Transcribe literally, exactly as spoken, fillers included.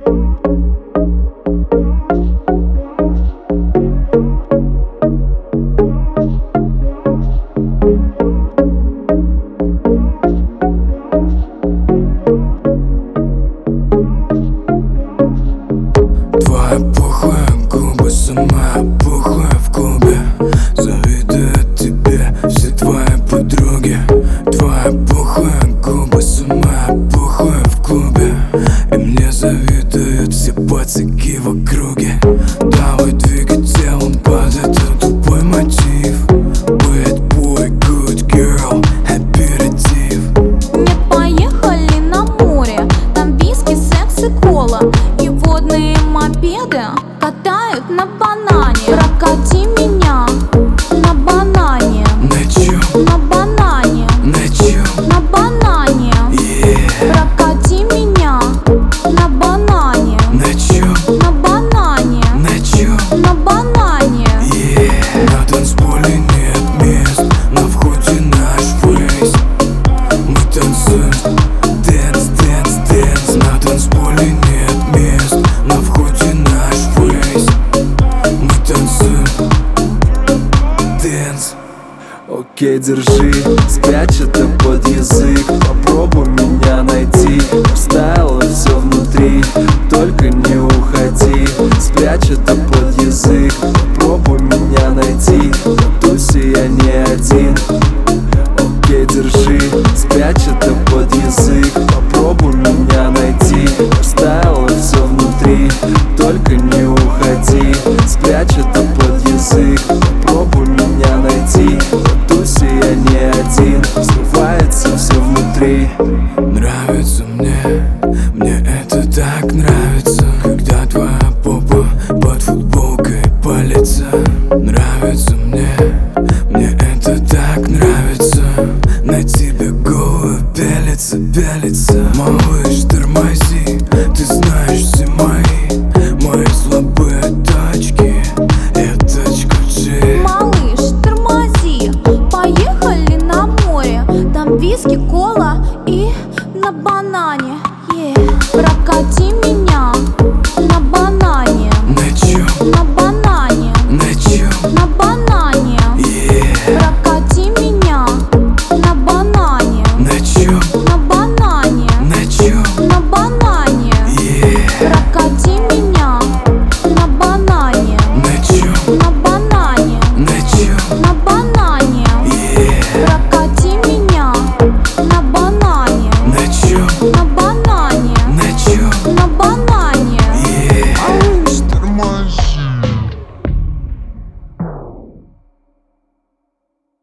Твоя пухлая губы, самая пухлая в клубе. Завидуют тебе все твои подруги. Твоя пухлая губы, самая пухлая в клубе. И мне завидуют все пацаки в округе. Давай двигай телом под этот тупой мотив. Bad boy, good girl, аперитив. Не поехали на море, там виски, секс и кола. И водные мопеды катают на банане. Прокати меня на банане. На чём? На банане. На чём? На банане. Yeah. Прокати меня на банане. На чём? На банане. На чём? На банане. Yeah. На танцполе нет мест, на входе наш фейс. Мы танцуем, dance, dance, dance. На танцполе нет мест, на входе наш фейс. Мы танцуем, dance. Окей, держи, спрячь это под язык. Попробуй меня найти, вставила все внутри. Только не уходи, спрячь это под язык. Попробуй меня найти, в тусе я не один. Окей, держи, спрячь это под язык. Попробуй меня найти, вставила все внутри. Только не уходи, спрячь это под язык. Попробуй меня найти, в тусе я не один. Скрывается все внутри. Нравится мне, мне это так нравится, когда твоя попа под футболкой палится. Нравится мне, мне это так нравится, на тебе голую пялится, пялится. Малыш, тормози, ты знаешь все мои, мои слабые точки. Я точка G. Малыш, тормози, поехали на море. Там виски, кола и на банане. Yeah. Прокати меня на банане. На чём? На банане. На чём? На банане. Yeah. Прокати меня на банане. На чём? На банане. На чём? На банане. Yeah. Прокати